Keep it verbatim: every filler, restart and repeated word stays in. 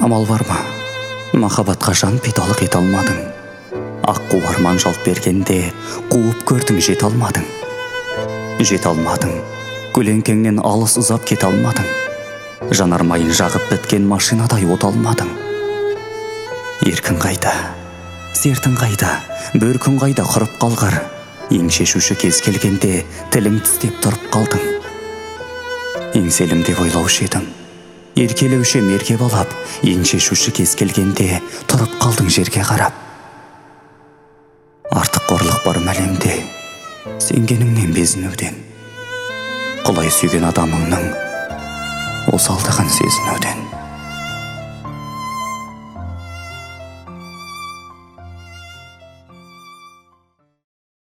Амал бар ма? Махаббатқа жан пидалық ете алмадың. Аққу арман жалт бергенде қуып көрдің, жете алмадың. Жете алмадың, көлеңкеңнен алыс ұзап кете алмадың. Жанармайын жағып біткен машинадай от алмадың. Еркін қайда, сертің қайда, бөркін қайда құрып қалғыр. Ең шешуші кез келгенде тілің тістеп тұрып қалдың. Еңселім деп ойлаушы едім, еркелеуші мерке балап, ең шешуші кез келгенде тұрып қалдың жерге қарап. Артық қорлық бар әлемде, сенгеніңнен безінуден, құлай сүйген адамыңның осалдығын сезінуден.